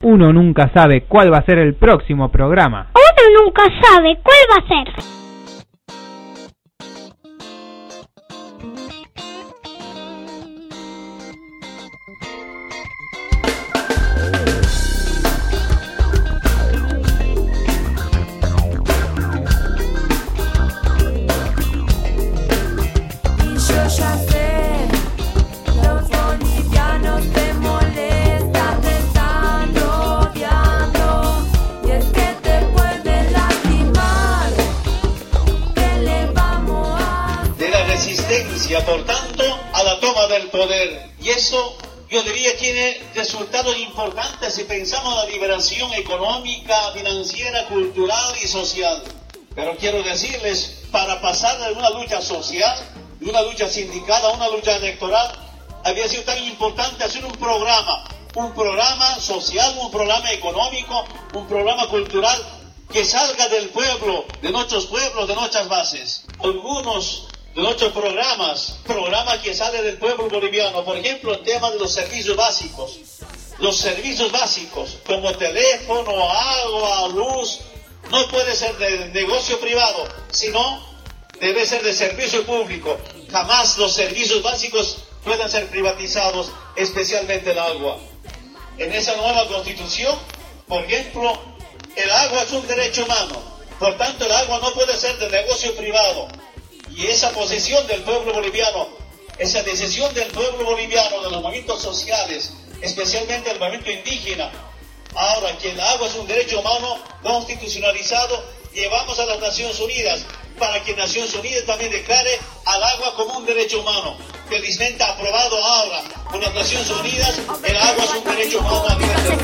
uno nunca sabe cuál va a ser el próximo programa. Uno nunca sabe cuál va a ser. Por tanto, a la toma del poder. Y eso, yo diría, tiene resultados importantes si pensamos en la liberación económica, financiera, cultural y social. Pero quiero decirles, para pasar de una lucha social, de una lucha sindical a una lucha electoral, había sido tan importante hacer un programa social, un programa económico, un programa cultural que salga del pueblo, de nuestros pueblos, de nuestras bases. Algunos de nuestros programas que salen del pueblo boliviano, por ejemplo, el tema de los servicios básicos. Los servicios básicos, como teléfono, agua, luz, no puede ser de negocio privado, sino debe ser de servicio público. Jamás los servicios básicos pueden ser privatizados, especialmente el agua. En esa nueva constitución, por ejemplo, el agua es un derecho humano, por tanto el agua no puede ser de negocio privado. Y esa posición del pueblo boliviano, esa decisión del pueblo boliviano, de los movimientos sociales, especialmente el movimiento indígena, ahora que el agua es un derecho humano constitucionalizado, llevamos a las Naciones Unidas para que Naciones Unidas también declare al agua como un derecho humano. Felizmente aprobado ahora por las Naciones Unidas, el agua es un derecho humano a nivel del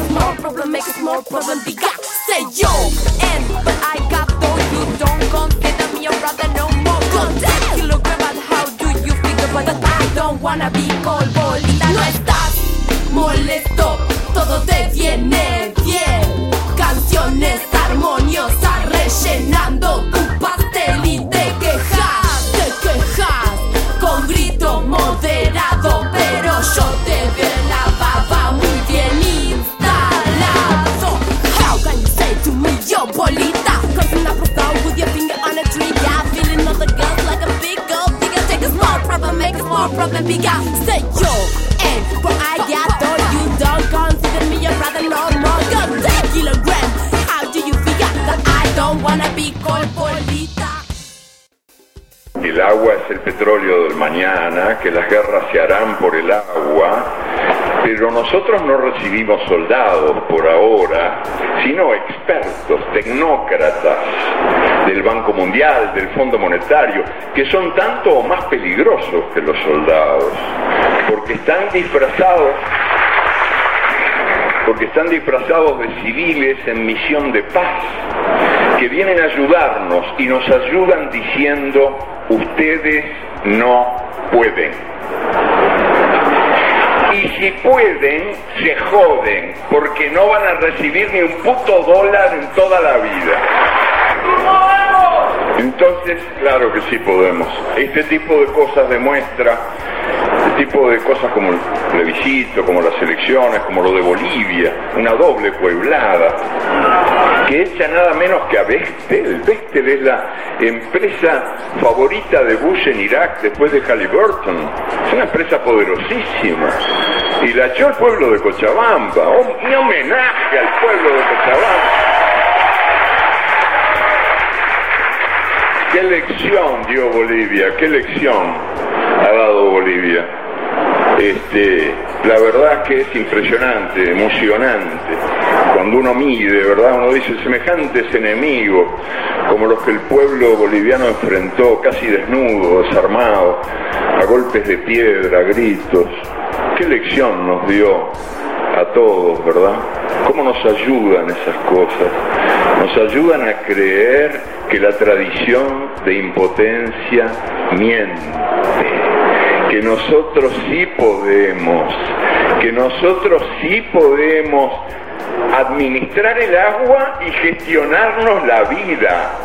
wanna be called bolita. No estás molesto, todo te viene bien. Canciones armoniosas rellenando tu pastel y te quejas con grito moderado, pero yo te veo en la baba muy bien instalado. How can you say to me, yo bolita? Cause I'm not proud with your finger on a tree. Yeah, feeling all the girls like a big gold. Small problem, make a small problem bigger. Say yo, and what I got, though you don't consider me your brother no more. Go 10 kilograms. How do you figure that I don't wanna be called bolita? El agua es el petróleo del mañana, que las guerras se harán por el agua, pero nosotros no recibimos soldados por ahora, sino expertos, tecnócratas del Banco Mundial, del Fondo Monetario, que son tanto o más peligrosos que los soldados, porque están disfrazados de civiles en misión de paz, que vienen a ayudarnos y nos ayudan diciendo: ustedes no pueden. Y si pueden, se joden, porque no van a recibir ni un puto dólar en toda la vida. Entonces, claro que sí podemos. Este tipo de cosas demuestra, este tipo de cosas como el plebiscito, como las elecciones, como lo de Bolivia, una doble pueblada, que echa nada menos que a Bechtel. Bechtel es la empresa favorita de Bush en Irak después de Halliburton. Es una empresa poderosísima. Y la echó el pueblo de Cochabamba, un homenaje al pueblo de Cochabamba. ¿Qué lección dio Bolivia? ¿Qué lección ha dado Bolivia? La verdad que es impresionante, emocionante. Cuando uno mide, ¿verdad? Uno dice, semejantes enemigos como los que el pueblo boliviano enfrentó casi desnudo, desarmado, a golpes de piedra, a gritos. ¿Qué lección nos dio a todos, verdad? ¿Cómo nos ayudan esas cosas? Nos ayudan a creer que la tradición de impotencia miente, que nosotros sí podemos, administrar el agua y gestionarnos la vida.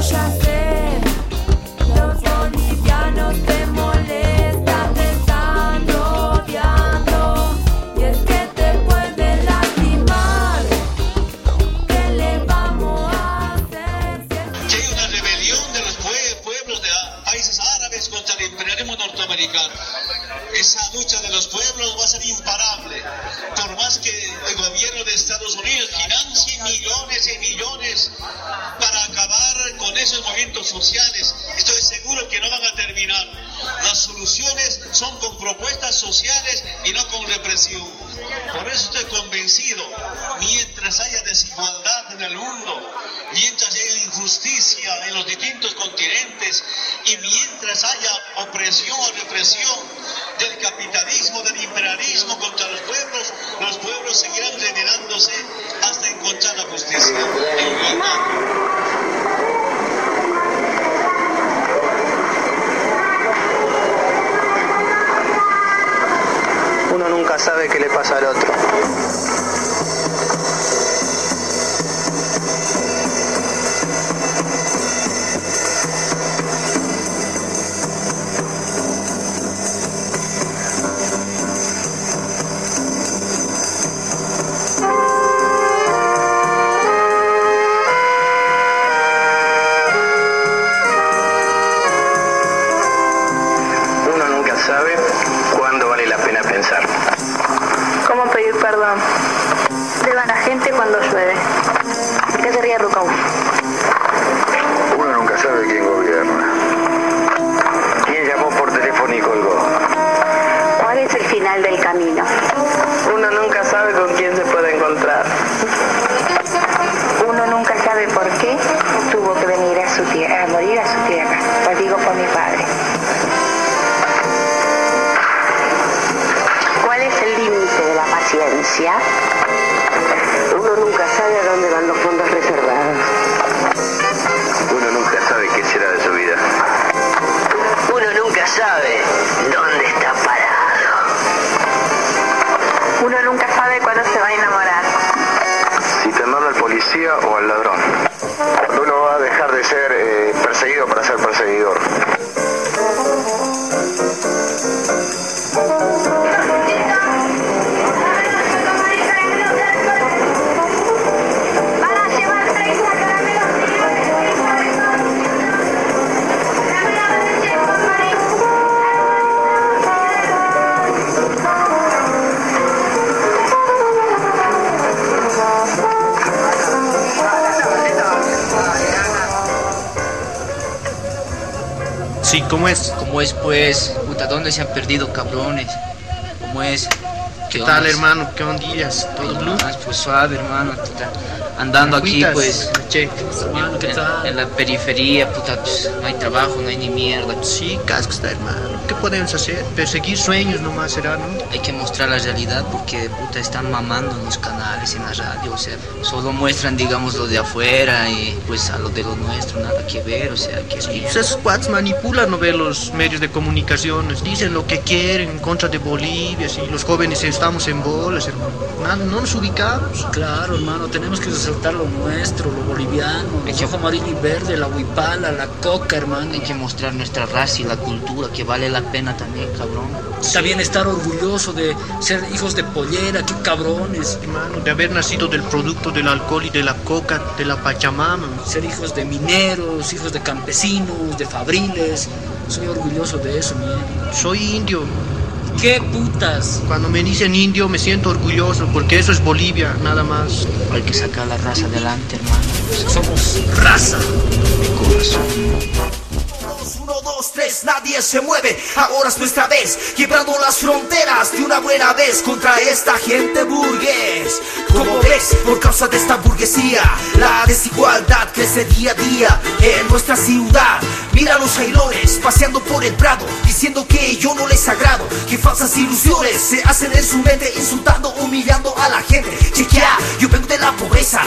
ya sé, los bolivianos te molestan, te están rodeando. Y es que te pueden lastimar. ¿Qué le vamos a hacer? Que hay una rebelión de los pueblos de países árabes contra el imperialismo norteamericano. Esa lucha de los pueblos va a ser imparable. Por más que el gobierno de Estados Unidos financie millones y millones para acabar con esos movimientos sociales, estoy seguro que no van a terminar. Las soluciones son con propuestas sociales y no con represión. Por eso estoy convencido, mientras haya desigualdad en el mundo, mientras haya injusticia en los distintos continentes y mientras haya opresión o represión del capitalismo, del imperialismo contra los pueblos seguirán rebelándose hasta encontrar la justicia. Uno nunca sabe qué le pasa al otro. Uno nunca sabe cuándo vale la pena pensar. ¿Cómo pedir perdón? Deba la gente cuando llueve. ¿Qué sería Rucau? Uno nunca sabe quién gobierna. ¿Quién llamó por teléfono y colgó? ¿Cuál es el final del camino? Uno nunca sabe con quién se puede encontrar. Uno nunca sabe por qué tuvo que venir a su tierra, a morir a su tierra. Lo digo por mi padre. ¿Cuál es el límite de la paciencia? Uno nunca sabe a dónde van los fondos reservados. Uno nunca sabe qué será de su vida. Uno nunca sabe dónde está parado. Uno nunca sabe cuándo se va a enamorar. Si temerle al policía o al ladrón. Cuando uno va a dejar de ser perseguido para ser perseguidor. Sí, ¿cómo es? ¿Cómo es, pues? Puta, ¿dónde se han perdido, cabrones? ¿Cómo es? ¿Qué tal, hermano? ¿Qué ondillas? ¿Todo blue? Pues suave, hermano, puta. Andando aquí, pues, che, hermano, ¿qué tal? En la periferia, puta, pues, no hay trabajo, no hay ni mierda. Sí, casco está, hermano. ¿Qué podemos hacer? Perseguir sueños nomás será, ¿no? Hay que mostrar la realidad porque, puta, están mamando en los canales, en la radio, o sea, solo muestran, digamos, lo de afuera y, pues, a lo de lo nuestro, nada que ver, o sea, que es sí, pues esos cuads manipulan, ¿no ve? Los medios de comunicaciones, dicen lo que quieren en contra de Bolivia, sí, los jóvenes estamos en bolas, hermano. Nada, no nos ubicamos. Claro, hermano, tenemos que resaltar lo nuestro, lo boliviano, el rojo, amarillo y verde, la huipala, la coca, hermano. Hay que mostrar nuestra raza y la cultura, que vale la pena también, cabrón. También estar orgulloso de ser hijos de pollera, qué cabrones. Hermano, de haber nacido del producto del alcohol y de la coca, de la Pachamama. Ser hijos de mineros, hijos de campesinos, de fabriles. Soy orgulloso de eso, mi. Soy indio. ¿Qué putas? Cuando me dicen indio me siento orgulloso porque eso es Bolivia, nada más. Hay que sacar la raza adelante, hermano. Somos raza. Mi corazón. 1, 2, 3, nadie se mueve, ahora es nuestra vez, quebrando las fronteras de una buena vez contra esta gente burgués. Como ves, por causa de esta burguesía, la desigualdad crece día a día en nuestra ciudad. Mira a los jailones paseando por el prado, diciendo que yo no les agrado, que falsas ilusiones se hacen en su mente, insultando, humillando a la gente. Chequea, yo vengo de la pobreza, donde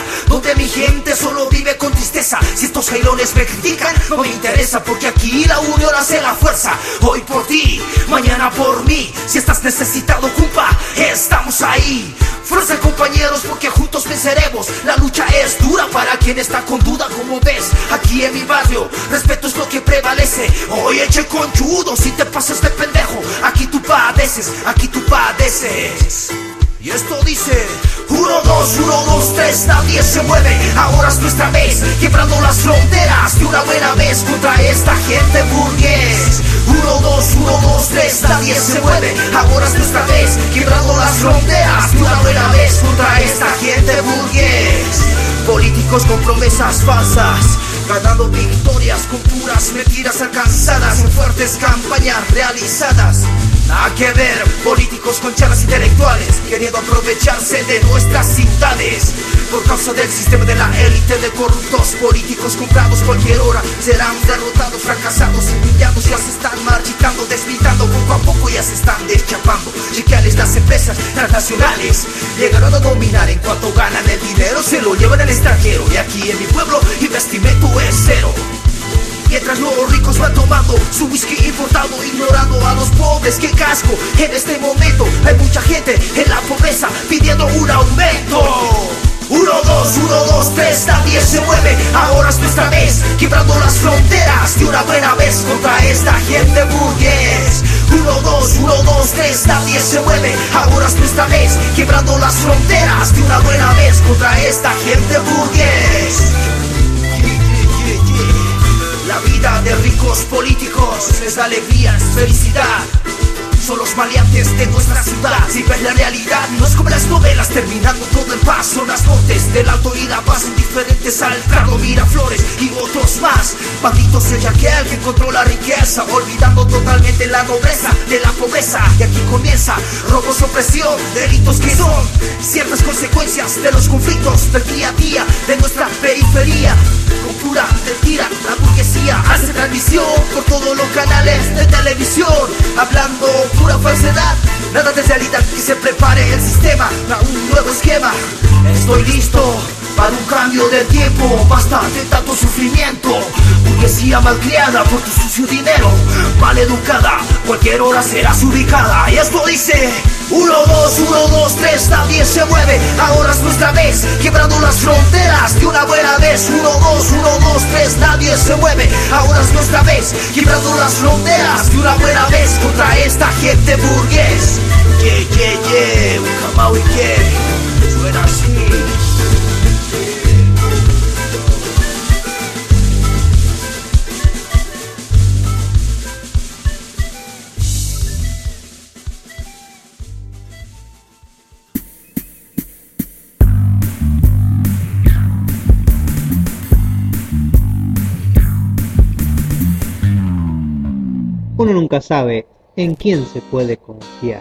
de mi gente solo vive con tristeza. Si estos jairones me critican, no me interesa, porque aquí la unión hace la fuerza. Hoy por ti, mañana por mí. Si estás necesitado, compa, estamos ahí. Fuerza, compañeros, porque juntos venceremos. La lucha es dura para quien está con duda. Como ves, aquí en mi barrio, respeto es lo que prevalece. Oye, che conchudo, si te pasas de pendejo, aquí tú padeces, aquí tú padeces. Y esto dice: 1, 2, 1, 2, 3, nadie se mueve. Ahora es nuestra vez, quebrando las fronteras de una buena vez contra esta gente burgués. 1, 2, 1, 2, 3, nadie se mueve. Ahora es nuestra vez, quebrando las fronteras de una buena vez contra esta gente burgués. Políticos con promesas falsas, ganando victorias con puras mentiras alcanzadas en fuertes campañas realizadas. Nada que ver, políticos con charlas intelectuales, queriendo aprovecharse de nuestras ciudades. Por causa del sistema de la élite de corruptos políticos comprados cualquier hora serán derrotados, fracasados, humillados. Ya se están marchitando, desmitando poco a poco, ya se están deschapando. Chequeales, las empresas transnacionales llegaron a dominar. En cuanto ganan el dinero se lo llevan al extranjero. Y aquí en mi pueblo investimento es cero. Mientras los ricos van tomando su whisky importado, ignorando a los pobres. ¡Qué casco! En este momento hay mucha gente en la pobreza pidiendo un aumento. 1, 2, 1, 2, 3, nadie se mueve. Ahora es nuestra vez, quebrando las fronteras de una buena vez contra esta gente burgués. 1, 2, 1, 2, 3, nadie se mueve. Ahora es nuestra vez, quebrando las fronteras de una buena vez contra esta gente burgués. La vida de ricos políticos les da alegría, es felicidad. Son los maleantes de nuestra ciudad. Si ves la realidad, no es como las novelas, terminando todo en paz. Son las nortes del Alto y la Paz, indiferentes al Prado, Miraflores y otros más. Banditos es aquel que encontró la riqueza, olvidando totalmente la nobleza de la pobreza. Y aquí comienza robos, opresión, delitos que son ciertas consecuencias de los conflictos del día a día de nuestra periferia. Con pura mentira, la burguesía hace transmisión por todos los canales de televisión, hablando pura falsedad, nada de realidad. Que se prepare el sistema para un nuevo esquema. Estoy listo para un cambio de tiempo. Basta de tanto sufrimiento. Burguesía malcriada por tu sucio dinero, mal educada, cualquier hora serás ubicada. Y esto dice: 1, 2, 1, 2, 3, nadie se mueve. Ahora es nuestra vez, quebrando las fronteras de una buena vez. 1, 2, 1, 2, 3, nadie se mueve. Ahora es nuestra vez, quebrando las fronteras de una buena vez contra esta gente burgués. Yeah, yeah, yeah, Ucamau y que suena así. Uno nunca sabe en quién se puede confiar.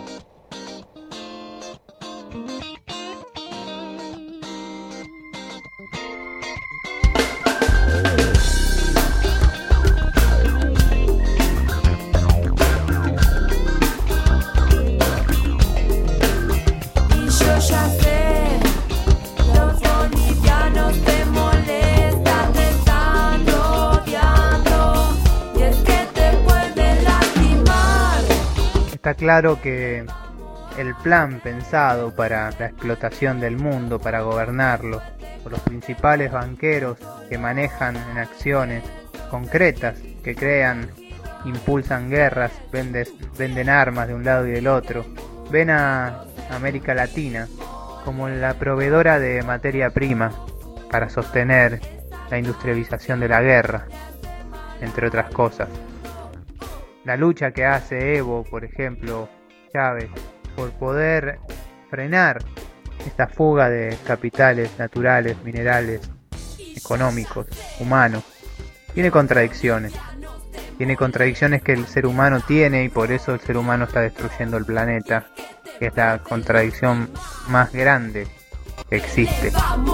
Está claro que el plan pensado para la explotación del mundo, para gobernarlo, por los principales banqueros que manejan en acciones concretas, que crean, impulsan guerras, venden armas de un lado y del otro, ven a América Latina como la proveedora de materia prima para sostener la industrialización de la guerra, entre otras cosas. La lucha que hace Evo, por ejemplo, Chávez, por poder frenar esta fuga de capitales naturales, minerales, económicos, humanos, tiene contradicciones. Tiene contradicciones que el ser humano tiene y por eso el ser humano está destruyendo el planeta, que es la contradicción más grande que existe.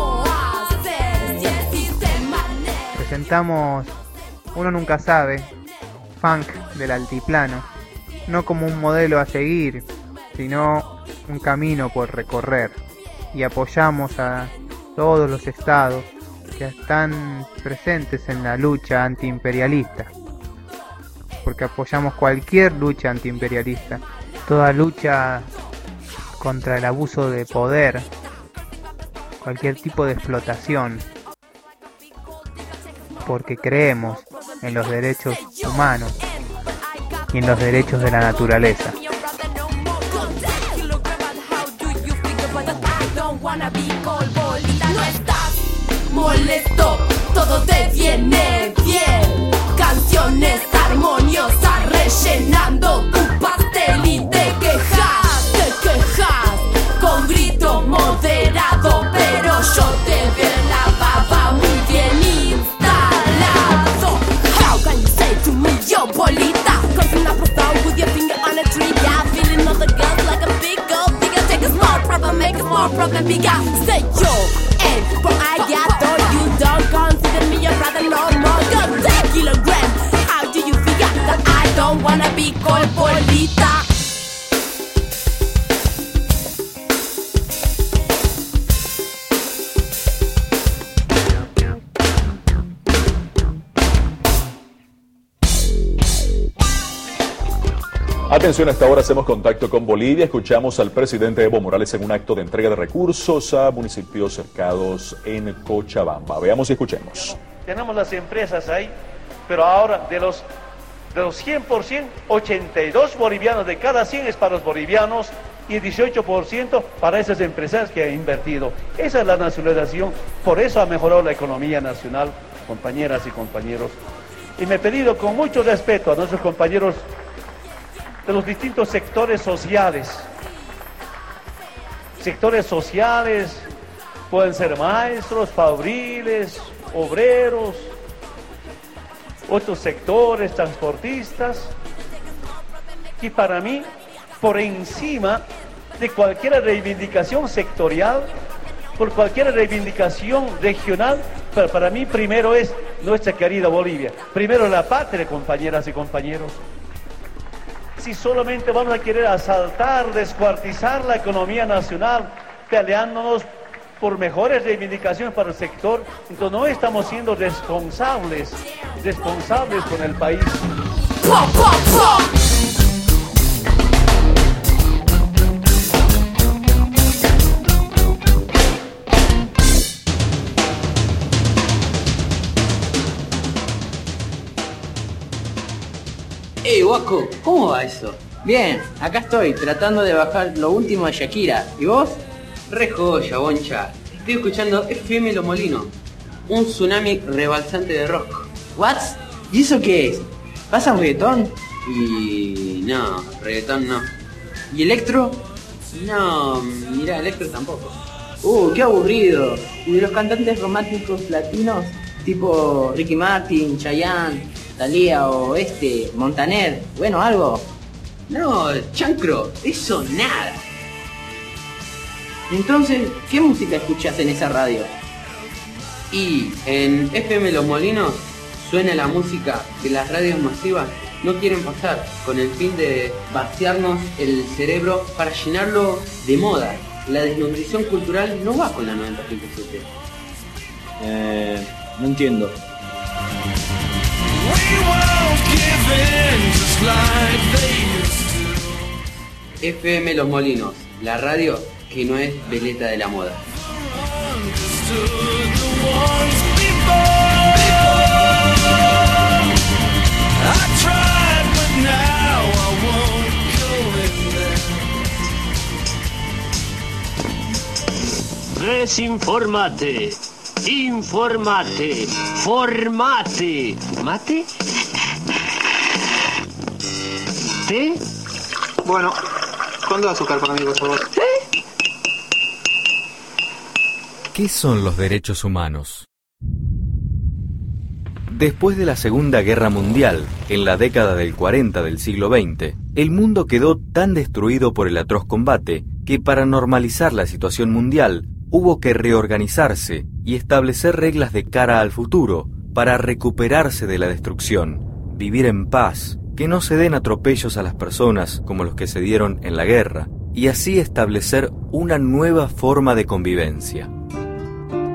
Presentamos Uno nunca sabe, funk del altiplano, no como un modelo a seguir, sino un camino por recorrer, y apoyamos a todos los estados que están presentes en la lucha antiimperialista, porque apoyamos cualquier lucha antiimperialista, toda lucha contra el abuso de poder, cualquier tipo de explotación, porque creemos en los derechos humanos y en los derechos de la naturaleza. No estás molesto, todo te viene bien. Canciones armoniosas rellenando tu pastel y te quejas con grito moderado, pero yo te veo en la baba muy bien instalado. How can you say to me, yo bolita? Cause you're not profound with your finger on a tree. Yeah, feeling all the girls like a big gold digger. Take a small problem, make a small problem bigger. Say yo, and for I got all you don't consider me your brother no more. Go 10 kilograms. How do you figure that I don't wanna be called bolita? Atención, a esta hora hacemos contacto con Bolivia. Escuchamos al presidente Evo Morales en un acto de entrega de recursos a municipios cercados en Cochabamba. Veamos y escuchemos. Tenemos las empresas ahí, pero ahora de los 100%, 82 bolivianos de cada 100 es para los bolivianos y 18% para esas empresas que han invertido. Esa es la nacionalización, por eso ha mejorado la economía nacional, compañeras y compañeros. Y me he pedido con mucho respeto a nuestros compañeros de los distintos sectores sociales. Sectores sociales pueden ser maestros, fabriles, obreros, otros sectores, transportistas. Y para mí, por encima de cualquier reivindicación sectorial, por cualquier reivindicación regional, pero para mí primero es nuestra querida Bolivia. Primero la patria, compañeras y compañeros. Si solamente vamos a querer asaltar, descuartizar la economía nacional, peleándonos por mejores reivindicaciones para el sector, entonces no estamos siendo responsables con el país. Hey, Guaco, ¿cómo va eso? Bien, acá estoy, tratando de bajar lo último de Shakira. ¿Y vos? Re joya, boncha. Estoy escuchando FM Los Molinos, un tsunami rebalsante de rock. ¿What? ¿Y eso qué es? ¿Pasa reggaetón? Y... no, reggaetón no. ¿Y electro? No, mira, electro tampoco. Qué aburrido. ¿Y de los cantantes románticos latinos? Tipo Ricky Martin, Chayanne, Thalía o Montaner, bueno, algo. No, chancro, eso nada. Entonces, ¿qué música escuchás en esa radio? Y en FM Los Molinos suena la música que las radios masivas no quieren pasar, con el fin de vaciarnos el cerebro para llenarlo de moda. La desnutrición cultural no va con la 90.7. No entiendo. FM Los Molinos, la radio que no es veleta de la moda. Desinformate, informate, formate. ¿Mate? ¿Té? Bueno, ¿cuándo azúcar para mí, por favor? ¿Qué son los derechos humanos? Después de la Segunda Guerra Mundial, en la década del 40 del siglo XX, el mundo quedó tan destruido por el atroz combate que para normalizar la situación mundial hubo que reorganizarse y establecer reglas de cara al futuro para recuperarse de la destrucción, vivir en paz, que no se den atropellos a las personas como los que se dieron en la guerra, y así establecer una nueva forma de convivencia.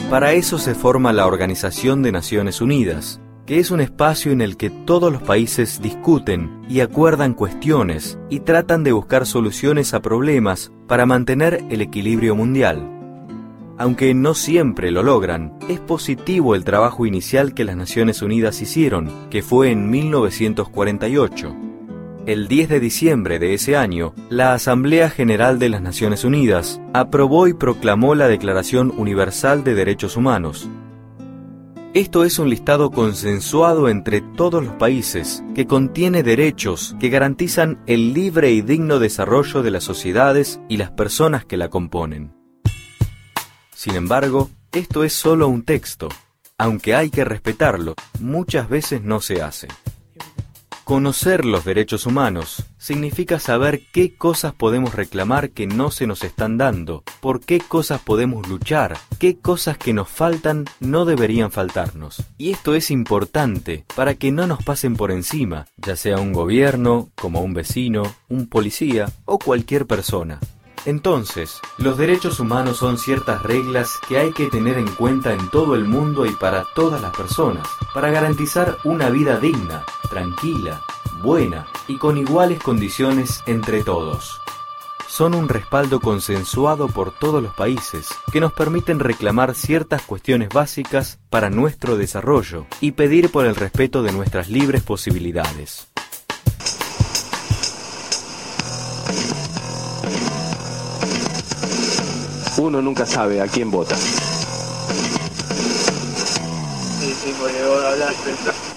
Para eso se forma la Organización de Naciones Unidas, que es un espacio en el que todos los países discuten y acuerdan cuestiones y tratan de buscar soluciones a problemas para mantener el equilibrio mundial. Aunque no siempre lo logran, es positivo el trabajo inicial que las Naciones Unidas hicieron, que fue en 1948. El 10 de diciembre de ese año, la Asamblea General de las Naciones Unidas aprobó y proclamó la Declaración Universal de Derechos Humanos. Esto es un listado consensuado entre todos los países que contiene derechos que garantizan el libre y digno desarrollo de las sociedades y las personas que la componen. Sin embargo, esto es solo un texto. Aunque hay que respetarlo, muchas veces no se hace. Conocer los derechos humanos significa saber qué cosas podemos reclamar que no se nos están dando, por qué cosas podemos luchar, qué cosas que nos faltan no deberían faltarnos. Y esto es importante para que no nos pasen por encima, ya sea un gobierno, como un vecino, un policía o cualquier persona. Entonces, los derechos humanos son ciertas reglas que hay que tener en cuenta en todo el mundo y para todas las personas, para garantizar una vida digna, tranquila, buena y con iguales condiciones entre todos. Son un respaldo consensuado por todos los países que nos permiten reclamar ciertas cuestiones básicas para nuestro desarrollo y pedir por el respeto de nuestras libres posibilidades. Uno nunca sabe a quién vota. Sí, porque vos hablaste.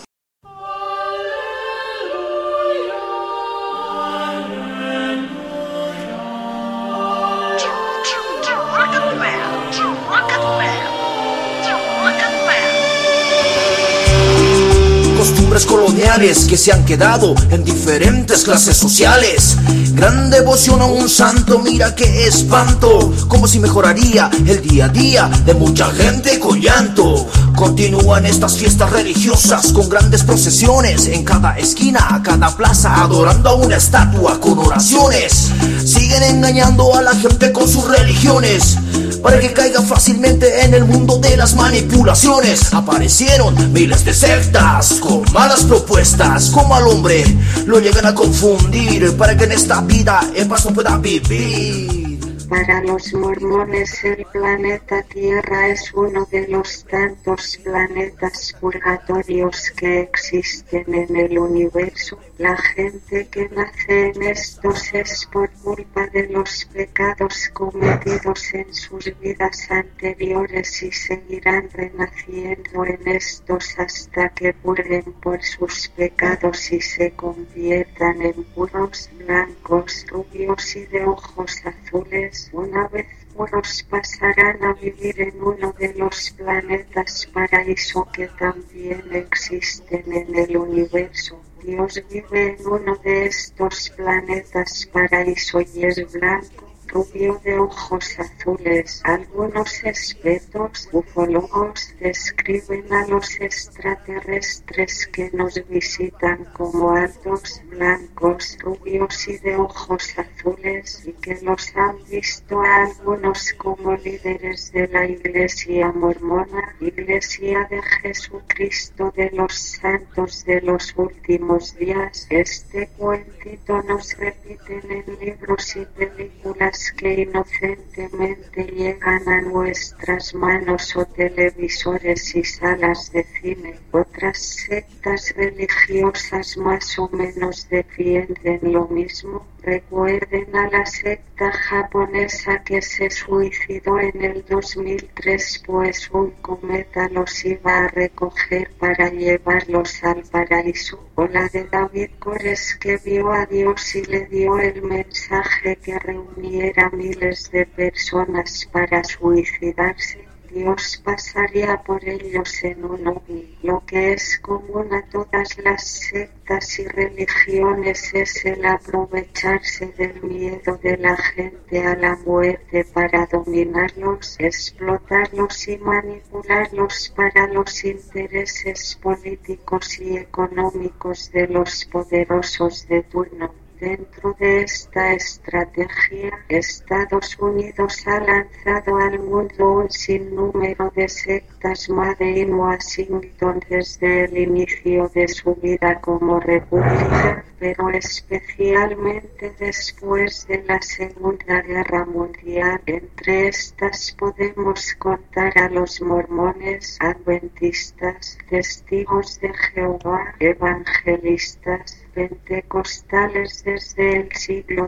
Costumbres coloniales que se han quedado en diferentes clases sociales. Gran devoción a un santo, mira qué espanto. Como si mejoraría el día a día de mucha gente con llanto. Continúan estas fiestas religiosas con grandes procesiones en cada esquina, a cada plaza, adorando a una estatua con oraciones. Siguen engañando a la gente con sus religiones para que caiga fácilmente en el mundo de las manipulaciones. Aparecieron miles de sectas con malas propuestas, como al hombre lo llegan a confundir para que en esta vida en paz no pueda vivir. Para los mormones el planeta Tierra es uno de los tantos planetas purgatorios que existen en el universo. La gente que nace en estos es por culpa de los pecados cometidos en sus vidas anteriores y seguirán renaciendo en estos hasta que purguen por sus pecados y se conviertan en puros, blancos, rubios y de ojos azules. Una vez puros pasarán a vivir en uno de los planetas paraíso que también existen en el universo. Dios vive en uno de estos planetas paraíso y es blanco, rubio de ojos azules. Algunos expertos ufólogos describen a los extraterrestres que nos visitan como altos, blancos, rubios y de ojos azules y que los han visto a algunos como líderes de la Iglesia mormona, Iglesia de Jesucristo de los Santos de los Últimos Días. Este cuentito nos repiten en libros y películas que inocentemente llegan a nuestras manos o televisores y salas de cine. Otras sectas religiosas más o menos defienden lo mismo. Recuerden a la secta japonesa que se suicidó en el 2003 pues un cometa los iba a recoger para llevarlos al paraíso. O la de David Koresh que vio a Dios y le dio el mensaje que reuniera miles de personas para suicidarse. Dios pasaría por ellos en un ovni. Lo que es común a todas las sectas y religiones es el aprovecharse del miedo de la gente a la muerte para dominarlos, explotarlos y manipularlos para los intereses políticos y económicos de los poderosos de turno. Dentro de esta estrategia, Estados Unidos ha lanzado al mundo un sinnúmero de sectas Made in Washington desde el inicio de su vida como república, pero especialmente después de la Segunda Guerra Mundial. Entre estas podemos contar a los mormones, adventistas, testigos de Jehová, evangelistas, pentecostales desde el siglo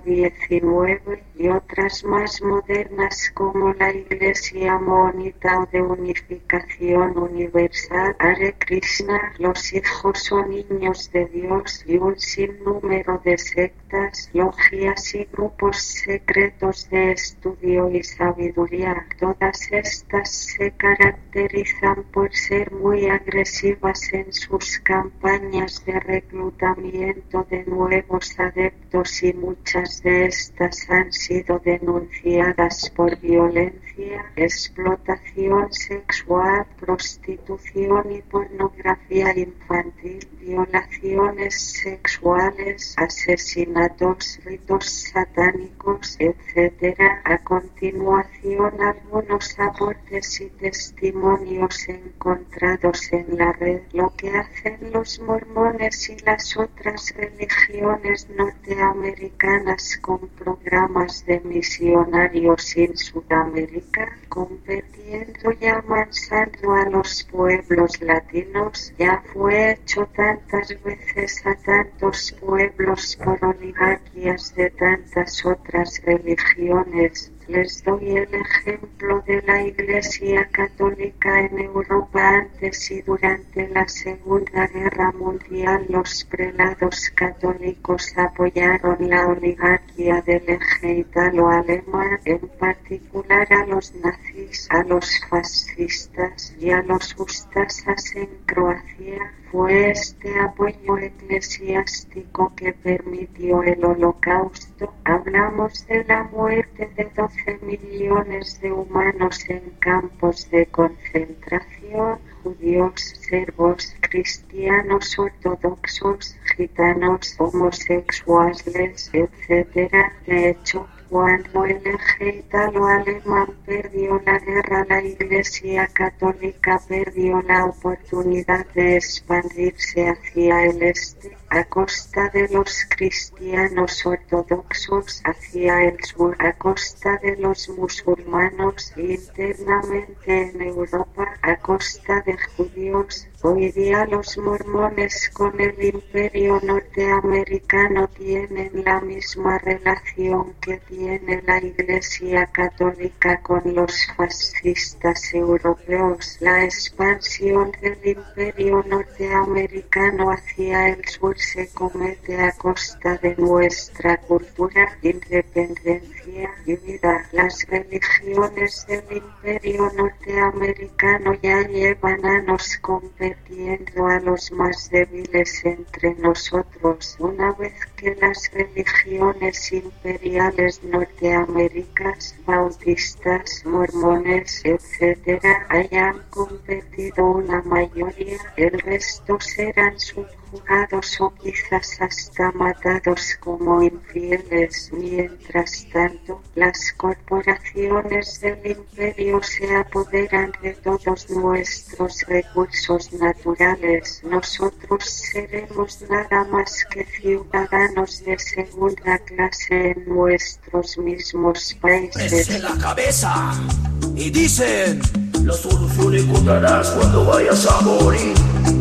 XIX y otras más modernas como la Iglesia Monita o de Unificación Universal, Hare Krishna, los hijos o niños de Dios y un sinnúmero de sectas, logias y grupos secretos de estudio y sabiduría. Todas estas se caracterizan por ser muy agresivas en sus campañas de reclutamiento de nuevos adeptos y muchas de estas han sido denunciadas por violencia, explotación sexual, prostitución y pornografía infantil, violaciones sexuales, asesinatos, ritos satánicos, etc. A continuación, algunos aportes y testimonios encontrados en la red. Lo que hacen los mormones y las otras religiones norteamericanas con programas de misionarios en Sudamérica, convirtiendo y amansando a los pueblos latinos, ya fue hecho tantas veces a tantos pueblos por oligarquías de tantas otras religiones. Les doy el ejemplo de la Iglesia Católica en Europa antes y durante la Segunda Guerra Mundial. Los prelados católicos apoyaron la oligarquía del eje italo-alemán, en particular a los nazis, a los fascistas y a los ustasas en Croacia. Fue este apoyo eclesiástico que permitió el Holocausto. Hablamos de la muerte de 12 millones de humanos en campos de concentración, judíos, serbos, cristianos ortodoxos, gitanos, homosexuales, etc. De hecho, cuando el eje italo-alemán perdió la guerra, la Iglesia Católica perdió la oportunidad de expandirse hacia el este, a costa de los cristianos ortodoxos, hacia el sur, a costa de los musulmanos, internamente en Europa, a costa de judíos. Hoy día los mormones con el imperio norteamericano tienen la misma relación que tiene la Iglesia Católica con los fascistas europeos. La expansión del imperio norteamericano hacia el sur se comete a costa de nuestra cultura, independencia y vida. Las religiones del imperio norteamericano ya llevan años convirtiendo a los más débiles entre nosotros. Una vez que las religiones imperiales norteamericanas, bautistas, mormones, etc., hayan convertido una mayoría, el resto serán subjugados o quizás hasta matados como infieles. Mientras tanto, las corporaciones del imperio se apoderan de todos nuestros recursos naturales. Nosotros seremos nada más que ciudadanos de segunda clase en nuestros mismos países. En la cabeza y dicen: la solución encontrarás cuando vayas a morir.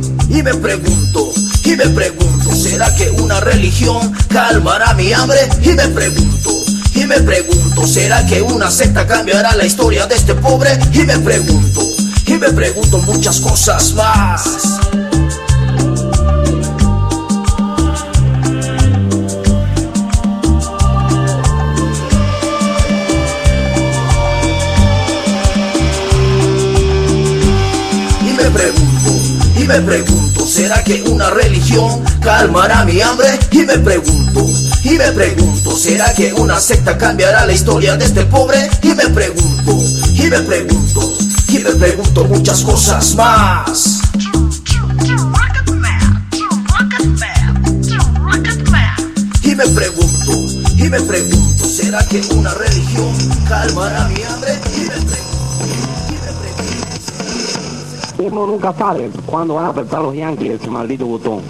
Y me pregunto, ¿será que una religión calmará mi hambre? Y me pregunto, ¿será que una secta cambiará la historia de este pobre? Y me pregunto muchas cosas más. Y me pregunto, ¿será que una religión calmará mi hambre? Y me pregunto, ¿será que una secta cambiará la historia de este pobre? Y me pregunto muchas cosas más. Y me pregunto ¿Será que una religión calmará mi hambre? Uno nunca sabe cuándo van a apretar los yanquis ese maldito botón.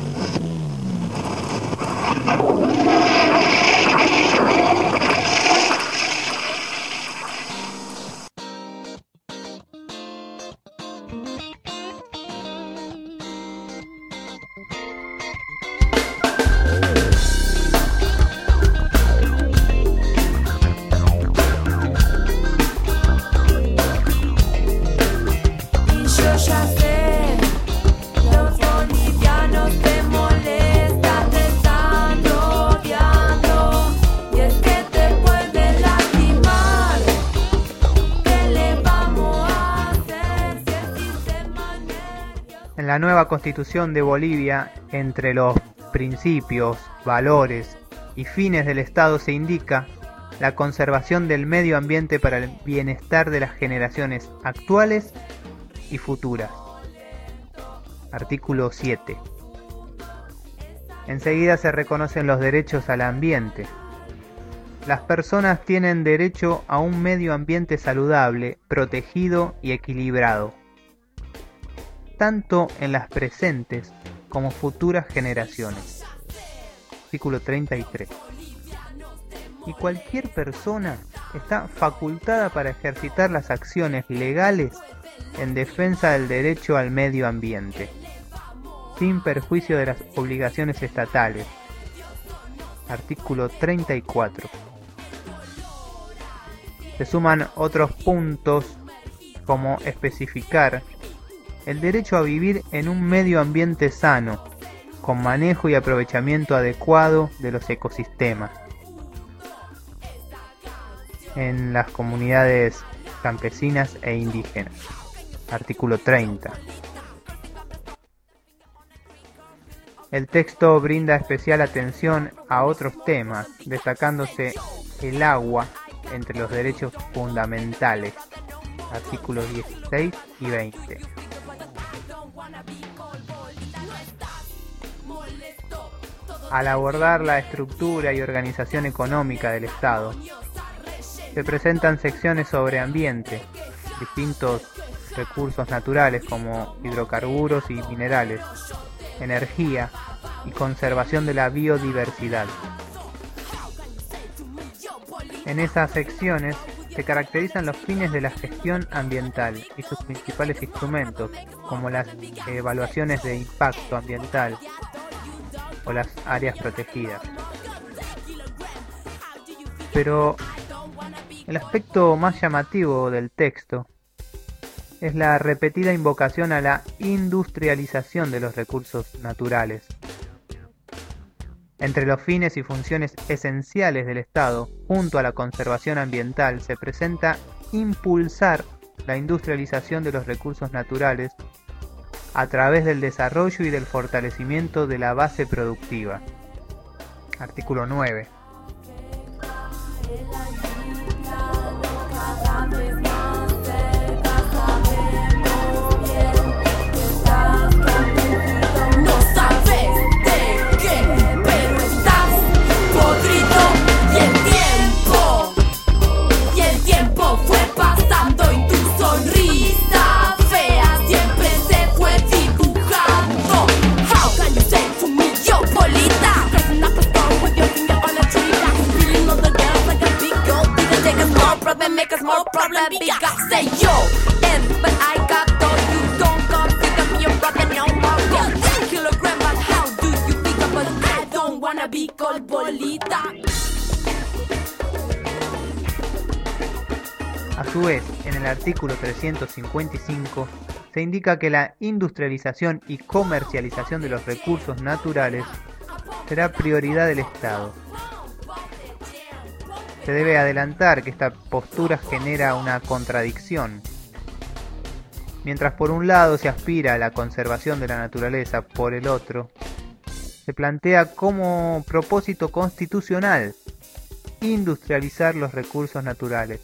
En la nueva Constitución de Bolivia, entre los principios, valores y fines del Estado se indica la conservación del medio ambiente para el bienestar de las generaciones actuales y futuras. Artículo 7. Enseguida se reconocen los derechos al ambiente. Las personas tienen derecho a un medio ambiente saludable, protegido y equilibrado, tanto en las presentes como futuras generaciones. Artículo 33. Y cualquier persona está facultada para ejercitar las acciones legales en defensa del derecho al medio ambiente, sin perjuicio de las obligaciones estatales. Artículo 34. Se suman otros puntos como especificar el derecho a vivir en un medio ambiente sano, con manejo y aprovechamiento adecuado de los ecosistemas en las comunidades campesinas e indígenas. Artículo 30. El texto brinda especial atención a otros temas, destacándose el agua entre los derechos fundamentales. Artículos 16 y 20. Al abordar la estructura y organización económica del Estado, se presentan secciones sobre ambiente, distintos recursos naturales como hidrocarburos y minerales, energía y conservación de la biodiversidad. En esas secciones se caracterizan los fines de la gestión ambiental y sus principales instrumentos, como las evaluaciones de impacto ambiental o las áreas protegidas. Pero el aspecto más llamativo del texto es la repetida invocación a la industrialización de los recursos naturales. Entre los fines y funciones esenciales del Estado, junto a la conservación ambiental, se presenta impulsar la industrialización de los recursos naturales a través del desarrollo y del fortalecimiento de la base productiva. Artículo 9. A su vez, en el artículo 355 se indica que la industrialización y comercialización de los recursos naturales será prioridad del Estado. Se debe adelantar que esta postura genera una contradicción. Mientras por un lado se aspira a la conservación de la naturaleza, por el otro se plantea como propósito constitucional industrializar los recursos naturales.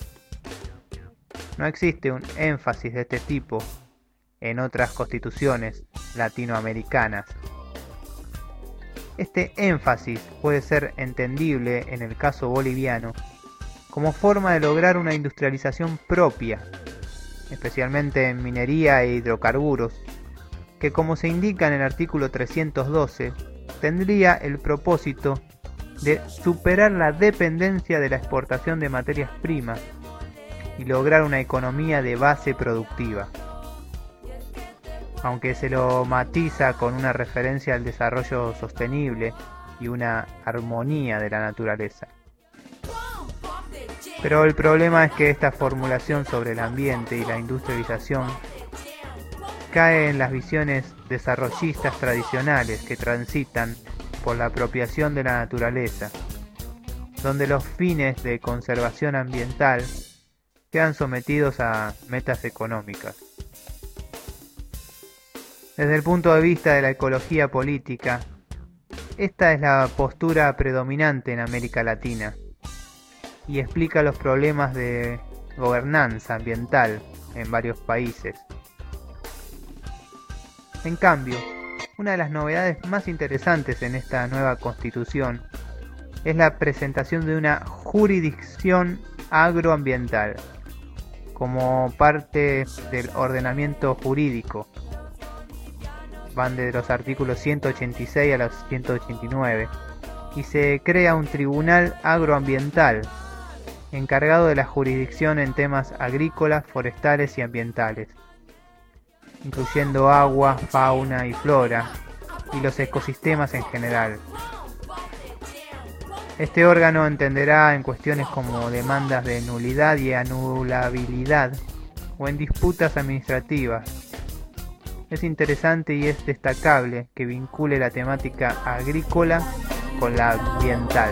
No existe un énfasis de este tipo en otras constituciones latinoamericanas. Este énfasis puede ser entendible en el caso boliviano como forma de lograr una industrialización propia, especialmente en minería e hidrocarburos, que como se indica en el artículo 312, tendría el propósito de superar la dependencia de la exportación de materias primas y lograr una economía de base productiva, aunque se lo matiza con una referencia al desarrollo sostenible y una armonía de la naturaleza. Pero el problema es que esta formulación sobre el ambiente y la industrialización cae en las visiones desarrollistas tradicionales que transitan por la apropiación de la naturaleza, donde los fines de conservación ambiental quedan sometidos a metas económicas. Desde el punto de vista de la ecología política, esta es la postura predominante en América Latina y explica los problemas de gobernanza ambiental en varios países. En cambio, una de las novedades más interesantes en esta nueva constitución es la presentación de una jurisdicción agroambiental como parte del ordenamiento jurídico. Van de los artículos 186 a los 189 y se crea un tribunal agroambiental encargado de la jurisdicción en temas agrícolas, forestales y ambientales, incluyendo agua, fauna y flora, y los ecosistemas en general. Este órgano entenderá en cuestiones como demandas de nulidad y anulabilidad, o en disputas administrativas. Es interesante y es destacable que vincule la temática agrícola con la ambiental.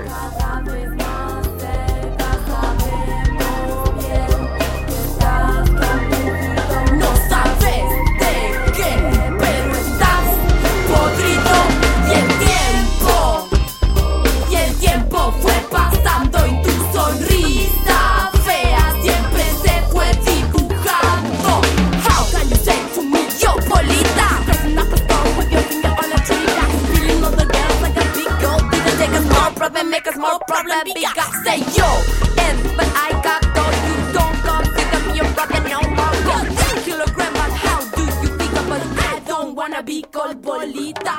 Fue pasando y tu sonrisa fea siempre se fue dibujando. How can you say to me, yo, Polita? Pressing up a stone with your finger on a tree. Feeling all the girls like a big gold. Didn't take us more problem, make us more problem. Bigger, say yo, and but I got though you don't consider me a problem no more. Go kilogram, but how do you think about it? I don't wanna be called Polita.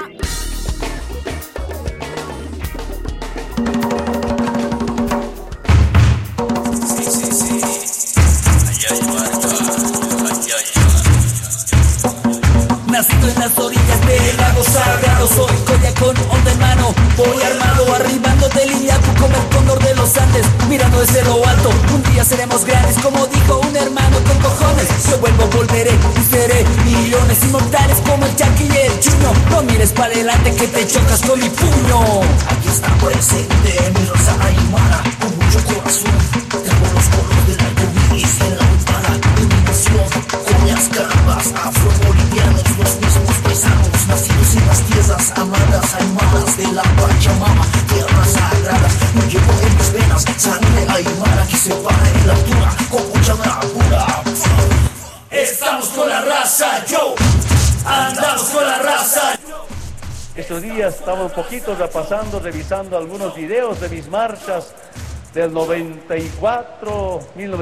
Nacido en las orillas del lago sagrado, soy colla con onda en mano. Voy armado, arribando del Iñacu como el cóndor de los Andes, mirando desde lo alto. Un día seremos grandes, como dijo un hermano con cojones. Yo vuelvo, volveré y seré millones inmortales como el Jackie y el Chino. No mires para adelante que te chocas con mi puño. Aquí está presente mi rosa aymara, con mucho corazón. Tengo los colores del arco iris en la ventana de mi nación. Coñas, carpas, afro-bolivianos, los mismos paisanos, nacidos en las tierras amadas, aymaras de la Pachamama, tierras sagradas. No llevo en mis venas sangre aymara que se para en la altura con mucha bravura. Estamos con la raza, yo, andamos con la raza. Estos días estaba un poquito repasando, revisando algunos videos de mis marchas del 94,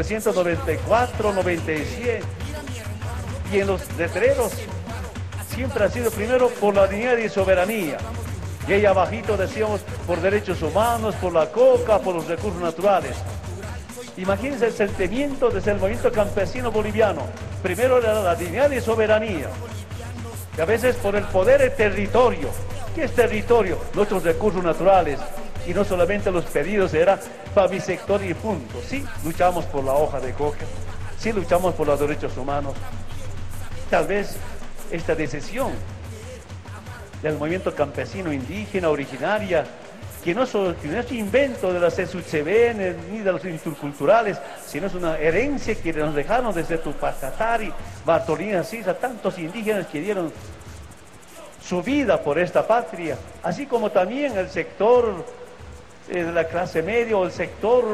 1994, 97. Y en los letreros siempre ha sido primero por la dignidad y soberanía. Y ahí abajito decíamos por derechos humanos, por la coca, por los recursos naturales. Imagínense el sentimiento desde el movimiento campesino boliviano. Primero era la dignidad y soberanía. Y a veces por el poder del territorio. ¿Qué es territorio? Nuestros recursos naturales. Y no solamente los pedidos eran para mi sector y punto. Sí, luchamos por la hoja de coca. Sí, luchamos por los derechos humanos. Tal vez esta decisión del movimiento campesino indígena originaria, que no es un invento de las CSUCBN ni de los interculturales, sino es una herencia que nos dejaron desde Tupac Katari, Bartolina Sisa, tantos indígenas que dieron su vida por esta patria, así como también el sector de la clase media o el sector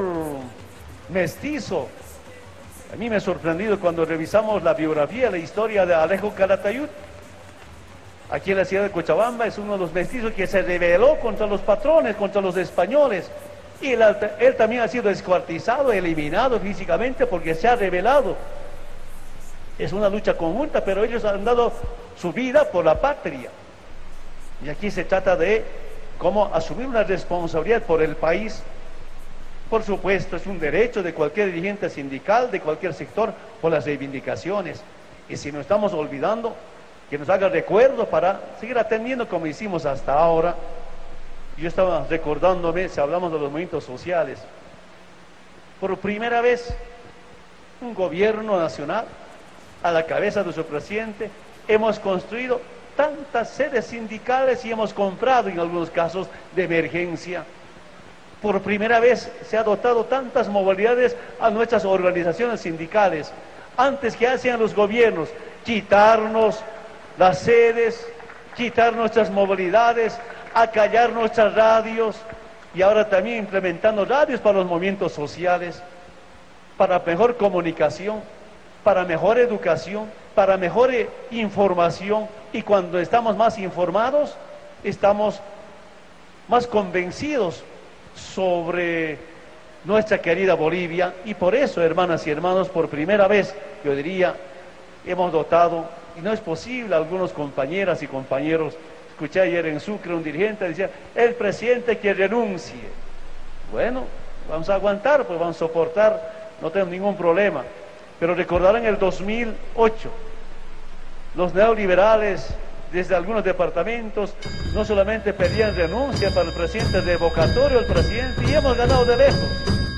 mestizo. A mí me ha sorprendido cuando revisamos la biografía, la historia de Alejo Calatayud. Aquí en la ciudad de Cochabamba es uno de los mestizos que se rebeló contra los patrones, contra los españoles. Y él también ha sido descuartizado, eliminado físicamente porque se ha rebelado. Es una lucha conjunta, pero ellos han dado su vida por la patria. Y aquí se trata de cómo asumir una responsabilidad por el país. Por supuesto, es un derecho de cualquier dirigente sindical, de cualquier sector, por las reivindicaciones. Y si nos estamos olvidando, que nos haga recuerdo para seguir atendiendo como hicimos hasta ahora. Yo estaba recordándome, si hablamos de los movimientos sociales, por primera vez, un gobierno nacional, a la cabeza de su presidente, hemos construido tantas sedes sindicales y hemos comprado en algunos casos de emergencia. Por primera vez se ha dotado tantas movilidades a nuestras organizaciones sindicales. Antes, que hacían los gobiernos? Quitarnos las sedes, quitar nuestras movilidades, acallar nuestras radios, y ahora también implementando radios para los movimientos sociales, para mejor comunicación, para mejor educación, para mejor información. Y cuando estamos más informados, estamos más convencidos sobre nuestra querida Bolivia. Y por eso, hermanas y hermanos, por primera vez, yo diría, hemos dotado, y no es posible, algunos compañeras y compañeros, escuché ayer en Sucre un dirigente decía, el presidente que renuncie. Bueno, vamos a aguantar, pues vamos a soportar, no tenemos ningún problema. Pero recordarán el 2008, los neoliberales desde algunos departamentos no solamente pedían renuncia para el presidente, revocatorio al presidente, y hemos ganado de lejos.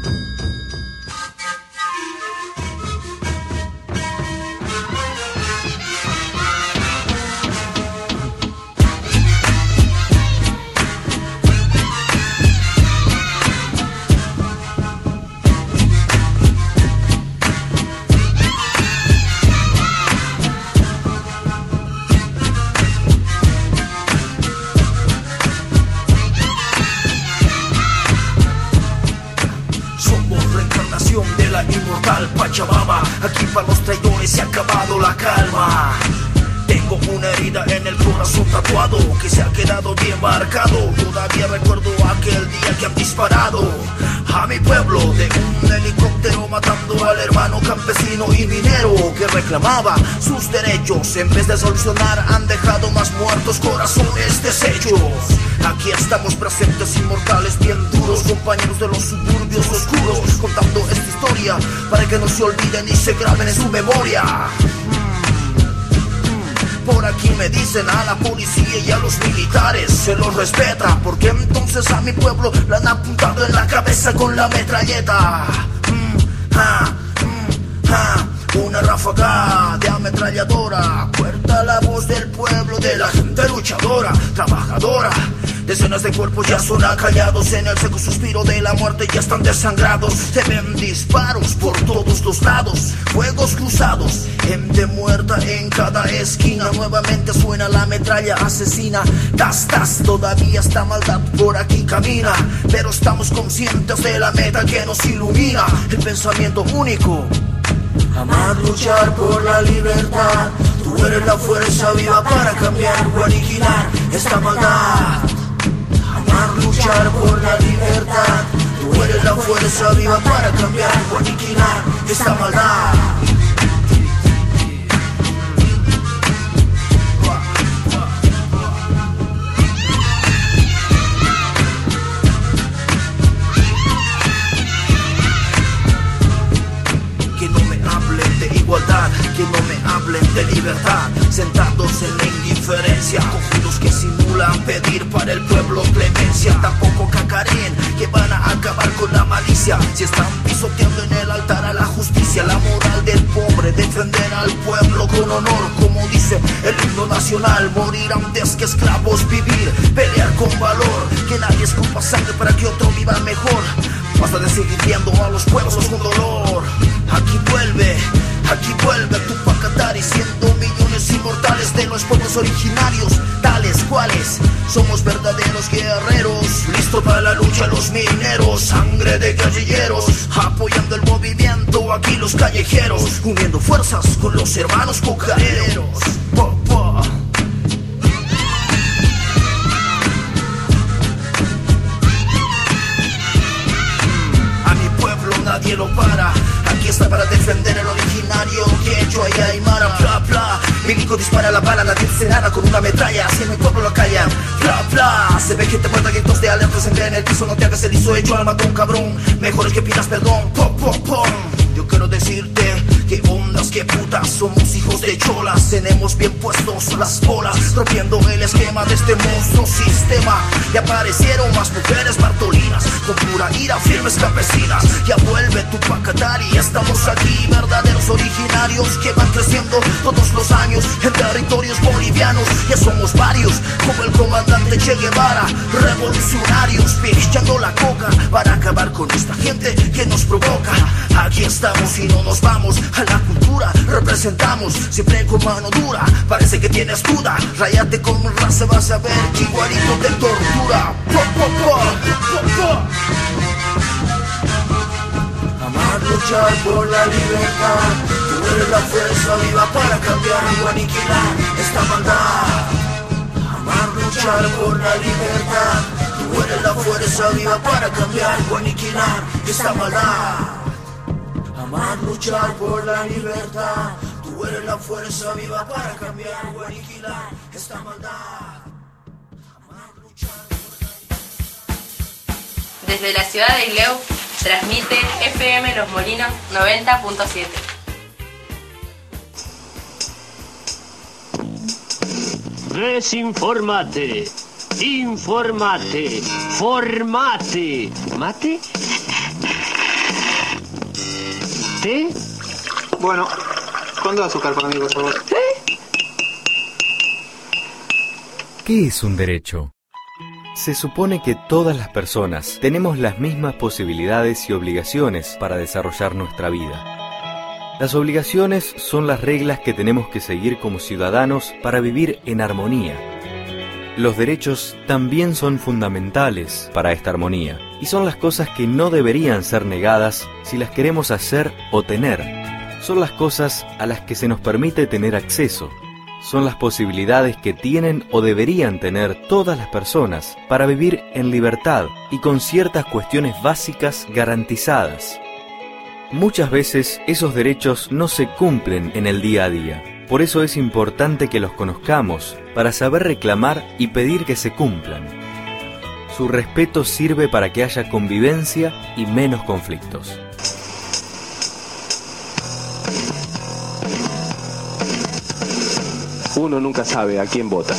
Pachamama, aquí para los traidores se ha acabado la calma. Tengo una herida en el corazón tatuado que se ha quedado bien marcado. Todavía recuerdo aquel día que han disparado a mi pueblo de un helicóptero, matando al hermano campesino y minero que reclamaba sus derechos. En vez de solucionar, han dejado más muertos, corazones deshechos. Aquí estamos presentes, inmortales, bien duros, compañeros de los suburbios oscuros, contando esta historia para que no se olviden y se graben en su memoria. Por aquí me dicen a la policía y a los militares se los respeta, porque entonces a mi pueblo la han apuntado en la cabeza con la metralleta. Una ráfaga de ametralladora corta la voz del pueblo, de la gente luchadora, trabajadora. Decenas de cuerpos ya son acallados en el seco suspiro de la muerte, ya están desangrados. Se ven disparos por todos los lados, fuegos cruzados, gente muerta en cada esquina. Nuevamente suena la metralla asesina. Tas, tas, todavía esta maldad por aquí camina, pero estamos conscientes de la meta que nos ilumina. El pensamiento único: amar, luchar por la libertad. Tú eres la fuerza viva para cambiar o aniquilar esta maldad. Amar, luchar por la libertad. Tú eres la fuerza viva para cambiar o aniquilar esta maldad. Que no me hablen de libertad, sentados en la indiferencia, conjuntos que simulan pedir para el pueblo clemencia. Tampoco cacareen que van a acabar con la malicia, si están pisoteando en el altar a la justicia, la moral del pobre, defender al pueblo con honor, como dice el himno nacional. Morir antes que esclavos vivir, pelear con valor, que nadie escupa sangre para que otro viva mejor. Basta de seguir viendo a los pueblos con dolor. Aquí vuelve Tupac Katari, siendo millones inmortales de los pueblos originarios, tales cuales somos verdaderos guerreros, listos para la lucha los mineros, sangre de guerrilleros, apoyando el movimiento aquí los callejeros, uniendo fuerzas con los hermanos cocareros. Milico dispara la bala, nadie dice nada con una metralla. Si en mi pueblo lo callan, bla bla. Se ve gente muerta, gritos de alerta, se en el piso. No te hagas el hizo hecho al matón, cabrón. Mejor es que pidas perdón, pom pom pom. Yo quiero decirte que ondas, que putas, somos hijos de cholas. Tenemos bien puestos las bolas, rompiendo el esquema de este monstruo sistema. Y aparecieron más mujeres bartolinas, con pura ira, firmes campesinas. Ya vuelve tu Pacatari, estamos aquí, verdaderos originarios que van creciendo todos los años en territorios bolivianos. Ya somos varios, como el comandante Che Guevara, revolucionarios, pichando la coca para acabar con esta gente que nos provoca. Aquí estamos y no nos vamos a la cultura, representamos siempre con mano dura. Parece que tienes duda, rayate con raza, vas a ver que igualito te tortura. Amar, luchar por la libertad, tú eres la fuerza viva para cambiar o aniquilar esta maldad. Amar, luchar por la libertad, tú eres la fuerza viva para cambiar o aniquilar esta maldad. Amar, luchar por la libertad, tú eres la fuerza viva para cambiar o aniquilar esta maldad. Desde la ciudad de Isleu, transmite FM Los Molinos 90.7. Desinformate, informate, formate. ¿Mate? ¿Té? Bueno, con 2 azúcar para mí, por favor. ¿Qué es un derecho? Se supone que todas las personas tenemos las mismas posibilidades y obligaciones para desarrollar nuestra vida. Las obligaciones son las reglas que tenemos que seguir como ciudadanos para vivir en armonía. Los derechos también son fundamentales para esta armonía y son las cosas que no deberían ser negadas si las queremos hacer o tener. Son las cosas a las que se nos permite tener acceso. Son las posibilidades que tienen o deberían tener todas las personas para vivir en libertad y con ciertas cuestiones básicas garantizadas. Muchas veces esos derechos no se cumplen en el día a día. Por eso es importante que los conozcamos para saber reclamar y pedir que se cumplan. Su respeto sirve para que haya convivencia y menos conflictos. Uno nunca sabe a quién vota.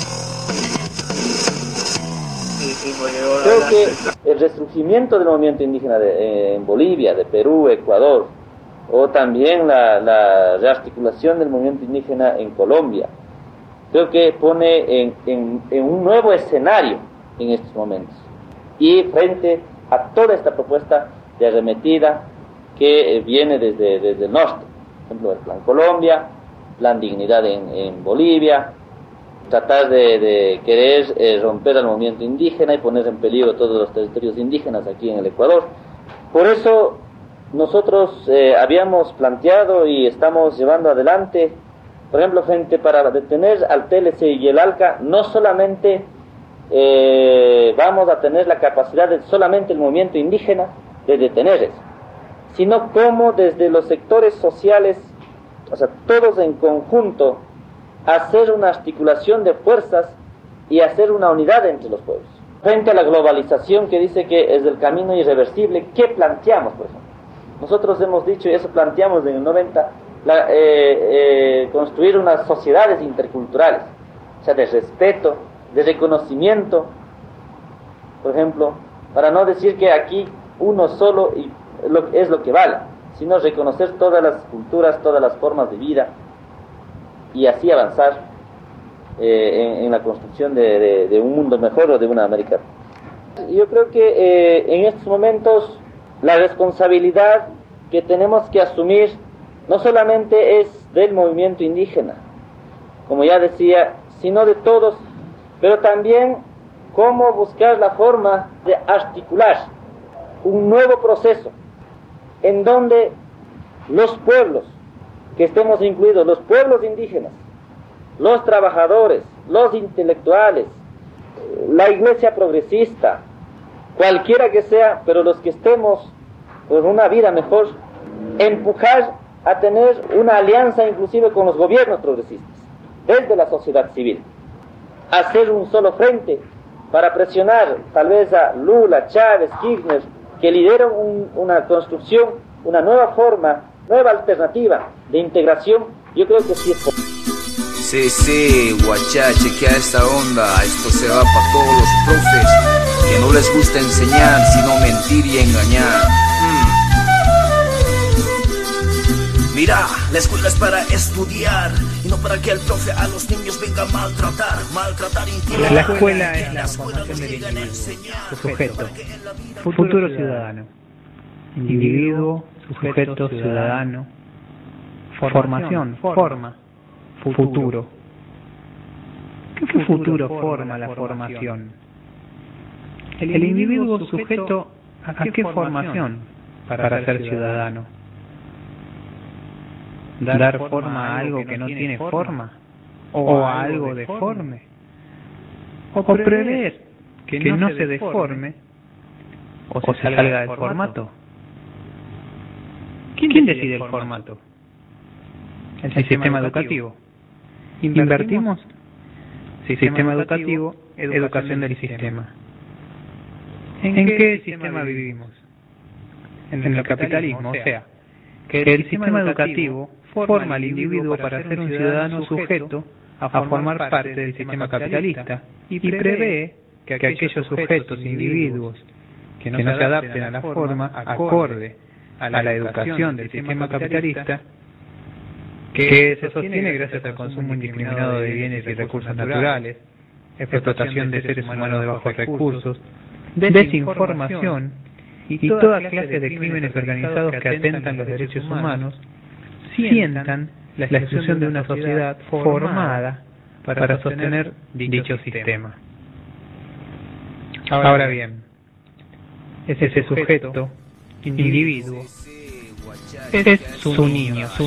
Creo que el resurgimiento del movimiento indígena en Bolivia, de Perú, Ecuador, o también la rearticulación del movimiento indígena en Colombia, creo que pone en un nuevo escenario en estos momentos. Y frente a toda esta propuesta de arremetida que viene desde el norte, por ejemplo, el Plan Colombia, Plan Dignidad en Bolivia, tratar de querer romper al movimiento indígena y poner en peligro todos los territorios indígenas aquí en el Ecuador. Por eso nosotros habíamos planteado y estamos llevando adelante, por ejemplo, frente para detener al TLC y el ALCA, no solamente vamos a tener la capacidad de solamente el movimiento indígena de detener eso, sino como desde los sectores sociales, o sea, todos en conjunto, hacer una articulación de fuerzas y hacer una unidad entre los pueblos. Frente a la globalización que dice que es el camino irreversible, ¿qué planteamos, por ejemplo? Nosotros hemos dicho, y eso planteamos en el 90, construir unas sociedades interculturales, o sea, de respeto, de reconocimiento, por ejemplo, para no decir que aquí uno solo es lo que vale, sino reconocer todas las culturas, todas las formas de vida, y así avanzar en la construcción de un mundo mejor o de una América. Yo creo que en estos momentos la responsabilidad que tenemos que asumir no solamente es del movimiento indígena, como ya decía, sino de todos, pero también cómo buscar la forma de articular un nuevo proceso en donde los pueblos que estemos incluidos, los pueblos indígenas, los trabajadores, los intelectuales, la iglesia progresista, cualquiera que sea, pero los que estemos por una vida mejor, empujar a tener una alianza inclusive con los gobiernos progresistas. desde la sociedad civil. Hacer un solo frente para presionar tal vez a Lula, Chávez, Kirchner, que lideran una construcción, una nueva forma, nueva alternativa de integración. Yo creo que sí es posible. Sí, guachá, chequea esta onda. Esto se va para todos los profes que no les gusta enseñar, sino mentir y engañar. Mira, la escuela es para estudiar y no para que el profe a los niños venga a maltratar, intimidar. La escuela es la formación del individuo, su sujeto, futuro ciudadano. Individuo, sujeto, ciudadano. Formación, forma, futuro. ¿Qué futuro forma la formación? El individuo sujeto ¿a qué formación para ser ciudadano? ¿Dar forma a algo que no tiene forma? ¿O a algo deforme? ¿O prever que no se deforme o se salga del formato? ¿Quién decide el formato? El sistema educativo. ¿Invertimos? Sistema educativo, educación del sistema. ¿En qué sistema vivimos? En el capitalismo, o sea, que el sistema educativo forma al individuo para ser un ciudadano sujeto a formar parte del sistema capitalista y prevé que aquellos sujetos, individuos, que no se adapten a la forma acorde a la educación del sistema capitalista, que se sostiene gracias al consumo indiscriminado de bienes y recursos naturales, explotación de seres humanos de bajos recursos, desinformación y toda clase de crímenes organizados que atentan los derechos humanos, sientan la exclusión de una sociedad formada para sostener dicho sistema. Ahora bien, ese sujeto, individuo, es su niño. Que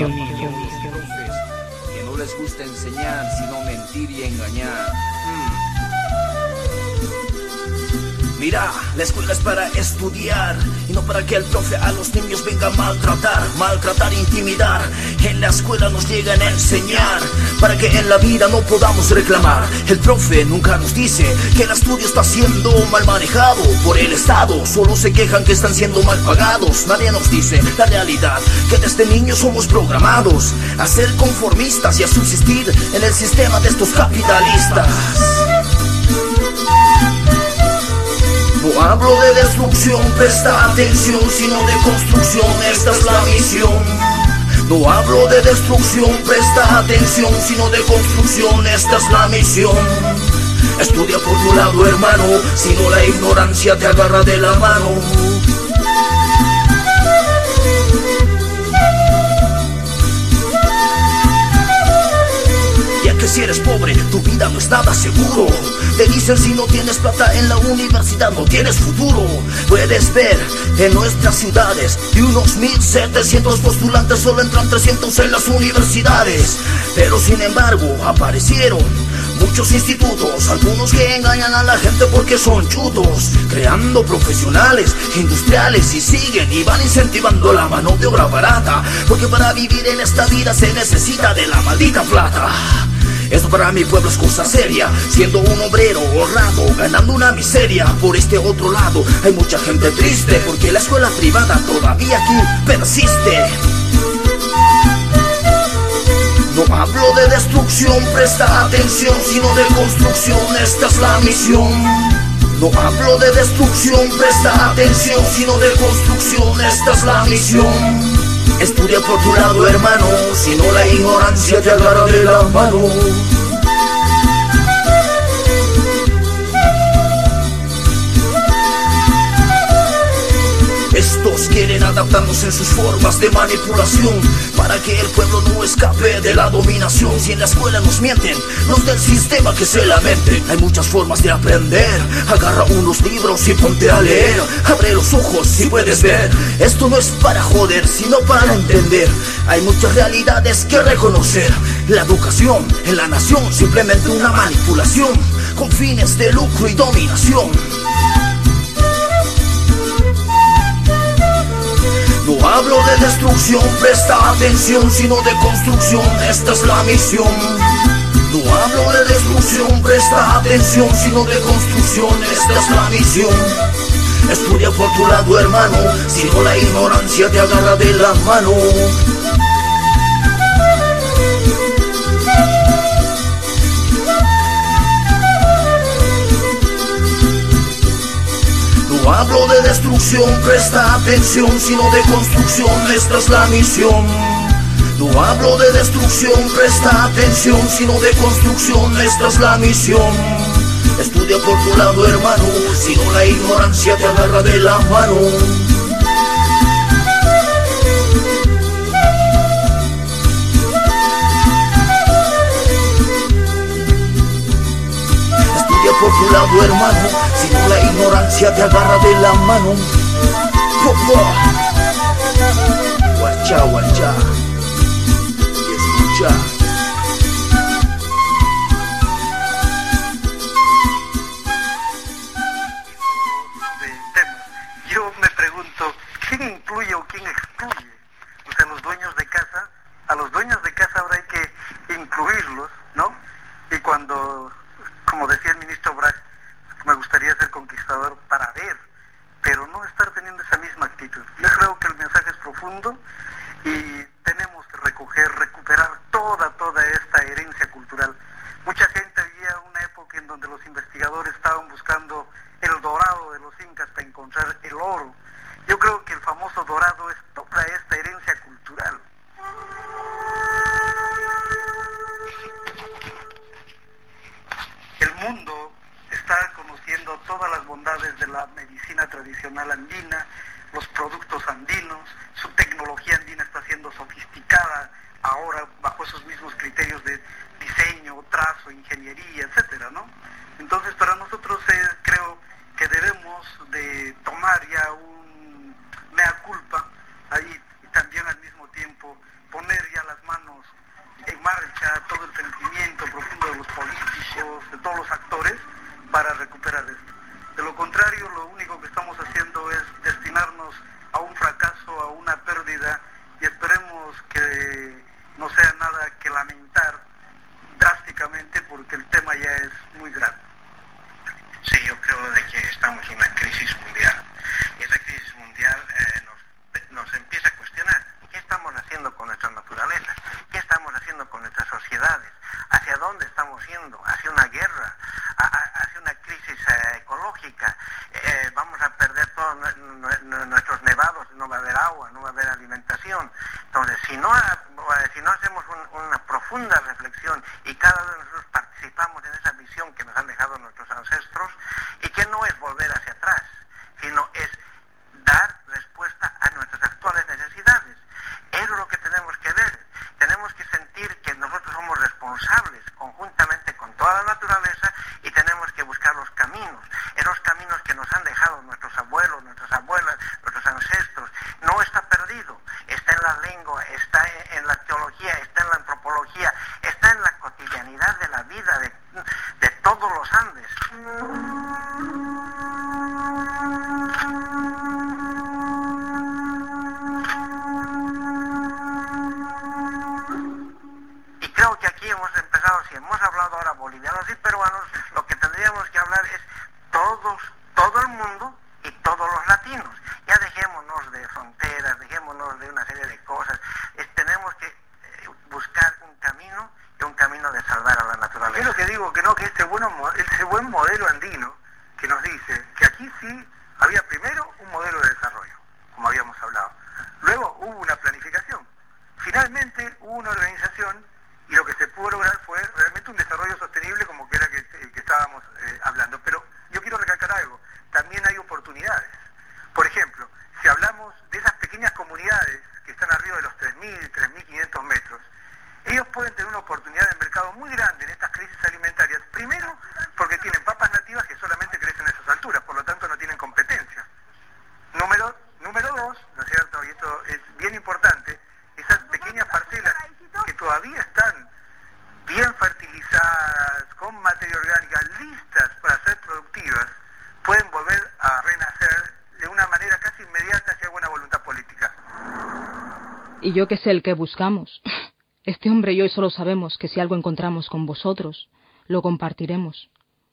no les gusta enseñar, sino mentir y engañar. Mira, la escuela es para estudiar y no para que el profe a los niños venga a maltratar, intimidar. En la escuela nos llegan a enseñar para que en la vida no podamos reclamar. El profe nunca nos dice que el estudio está siendo mal manejado por el Estado. Solo se quejan que están siendo mal pagados. Nadie nos dice la realidad, que desde niños somos programados a ser conformistas y a subsistir en el sistema de estos capitalistas. No hablo de destrucción, presta atención, sino de construcción, esta es la misión. No hablo de destrucción, presta atención, sino de construcción, esta es la misión. Estudia por tu lado, hermano, si no la ignorancia te agarra de la mano. Si eres pobre, tu vida no es nada seguro. Te dicen si no tienes plata en la universidad no tienes futuro. Puedes ver en nuestras ciudades de unos 1700 postulantes solo entran 300 en las universidades. Pero sin embargo aparecieron muchos institutos, algunos que engañan a la gente porque son chutos, creando profesionales, industriales y siguen y van incentivando la mano de obra barata, porque para vivir en esta vida se necesita de la maldita plata. Esto para mi pueblo es cosa seria, siendo un obrero honrado, ganando una miseria. Por este otro lado hay mucha gente triste, porque la escuela privada todavía aquí persiste. No hablo de destrucción, presta atención, sino de construcción, esta es la misión. No hablo de destrucción, presta atención, sino de construcción, esta es la misión. Estudia por tu lado, hermano, si no la ignorancia te agarra de la mano. Estos quieren adaptarnos en sus formas de manipulación para que el pueblo no escape de la dominación. Si en la escuela nos mienten, los del sistema que se lamenten. Hay muchas formas de aprender. Agarra unos libros y ponte a leer. Abre los ojos si puedes ver. Esto no es para joder, sino para entender. Hay muchas realidades que reconocer. La educación en la nación, simplemente una manipulación con fines de lucro y dominación. No hablo de destrucción, presta atención, sino de construcción, esta es la misión. No hablo de destrucción, presta atención, sino de construcción, esta es la misión. Estudia por tu lado, hermano, si no la ignorancia te agarra de la mano. No hablo de destrucción, presta atención, sino de construcción, esta es la misión. No hablo de destrucción, presta atención, sino de construcción, esta es la misión. Estudia por tu lado, hermano, si no la ignorancia te agarra de la mano. Estudia por tu lado, hermano, si no la ignorancia te agarra de la mano. Guachá, guachá. Y escucha. Yo me pregunto, ¿quién incluye o quién excluye? O sea, los dueños de casa, a los dueños de casa ahora hay que incluirlos, ¿no? Y cuando, como decía el ministro Bragg, me gustaría ser conquistador para ver, pero no estar teniendo esa misma actitud. Yo creo que el mensaje es profundo y tenemos que recuperar toda esta herencia cultural. Mucha gente había una época en donde los investigadores estaban buscando el dorado de los incas para encontrar el oro. Yo creo que el famoso dorado es toda esta herencia cultural. El mundo está conociendo todas las bondades de la medicina tradicional andina, los productos andinos, su tecnología andina está siendo sofisticada ahora bajo esos mismos criterios de diseño, trazo, ingeniería, etcétera, ¿no? Entonces para nosotros creo que debemos de tomar ya un mea culpa ahí y también al mismo tiempo poner ya las manos en marcha, todo el sentimiento profundo de los políticos, de todos los actores para recuperar esto. De lo contrario, lo único que estamos haciendo es destinarnos a un fracaso, a una pérdida, y esperemos que no sea nada que lamentar drásticamente porque el tema ya es muy grave. Sí, yo creo de que estamos en una crisis mundial. Y esa crisis mundial nos empieza a cuestionar qué estamos haciendo con nuestra naturaleza, qué estamos haciendo con nuestras sociedades, hacia dónde estamos yendo, hacia una guerra, hacia una crisis ecológica. Vamos a perder todos nuestros nevados, no va a haber agua, no va a haber alimentación. Entonces, si no hacemos una profunda reflexión y cada uno de nosotros participamos en esa visión que nos han dejado nuestros ancestros, y que no es volver hacia atrás, sino es dar respuesta a nuestras actuales necesidades. Eso es lo que tenemos que ver. Tenemos que sentir que nosotros somos responsables conjuntamente con toda la naturaleza y tenemos que buscar los caminos, esos caminos que nos han dejado nuestros abuelos, nuestras abuelas, nuestros ancestros. No está perdido, está en la lengua, está en la teología, está en la antropología, está en la cotidianidad de la vida de todos los Andes. Y creo que aquí hemos empezado, si hemos hablado ahora bolivianos y peruanos, lo que tendríamos que hablar es todo el mundo y todos los latinos. Ya dejémonos de fronteras, dejémonos de una serie de cosas. Tenemos que buscar un camino y un camino de salvar a la naturaleza. Yo lo que digo que no, que ese buen modelo andino que nos dice que aquí sí había primero un modelo de desarrollo, como habíamos hablado. Luego hubo una planificación. Finalmente hubo una organización y lo que se pudo lograr fue realmente un desarrollo sostenible como que era que estábamos hablando. Pero yo quiero recalcar algo, también hay oportunidades. Por ejemplo, si hablamos de esas pequeñas comunidades que están arriba de los 3.000, 3.500 metros, ellos pueden tener una oportunidad de mercado muy grande en estas crisis alimentarias. Primero, porque tienen papas nativas que solamente crecen a esas alturas, por lo tanto no tienen competencia. Número dos, ¿no es cierto? Y esto es bien importante, esas pequeñas parcelas que todavía están bien fertilizadas, con materia orgánica, listas para ser productivas, pueden volver a renacer de una manera casi inmediata si hay buena voluntad política. Y yo que sé el que buscamos. Este hombre y yo solo sabemos que si algo encontramos con vosotros, lo compartiremos.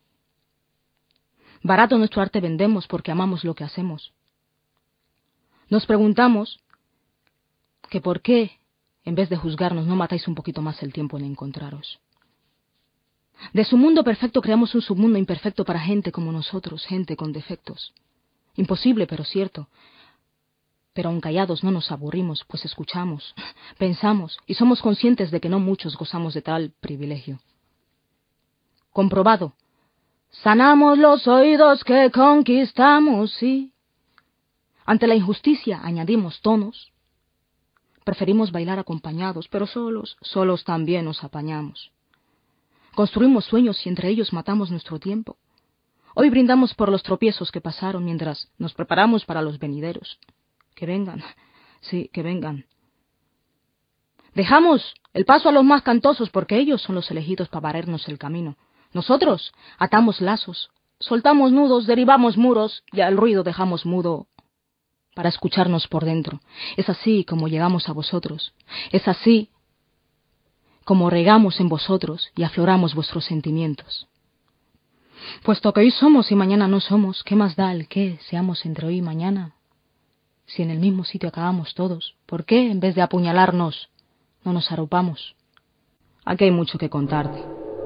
Barato nuestro arte vendemos porque amamos lo que hacemos. Nos preguntamos que por qué, en vez de juzgarnos, no matáis un poquito más el tiempo en encontraros. De su mundo perfecto creamos un submundo imperfecto para gente como nosotros, gente con defectos. Imposible, pero cierto. Pero aun callados no nos aburrimos, pues escuchamos, pensamos y somos conscientes de que no muchos gozamos de tal privilegio. Comprobado. Sanamos los oídos que conquistamos, sí. Ante la injusticia añadimos tonos. Preferimos bailar acompañados, pero solos también nos apañamos. Construimos sueños y entre ellos matamos nuestro tiempo. Hoy brindamos por los tropiezos que pasaron mientras nos preparamos para los venideros. Que vengan, sí, que vengan. Dejamos el paso a los más cantosos porque ellos son los elegidos para barrernos el camino. Nosotros atamos lazos, soltamos nudos, derribamos muros y al ruido dejamos mudo para escucharnos por dentro. Es así como llegamos a vosotros. Es así como regamos en vosotros y afloramos vuestros sentimientos. Puesto que hoy somos y mañana no somos, ¿qué más da el que seamos entre hoy y mañana? Si en el mismo sitio acabamos todos, ¿por qué en vez de apuñalarnos no nos arropamos? Aquí hay mucho que contarte.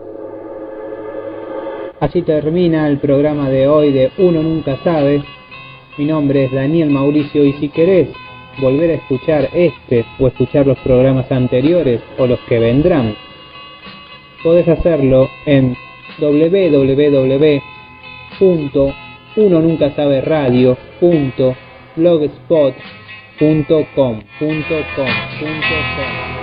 Así termina el programa de hoy de Uno Nunca Sabe. Mi nombre es Daniel Mauricio y si querés volver a escuchar este o escuchar los programas anteriores o los que vendrán, podés hacerlo en www.unonuncasaberadio.blogspot.com.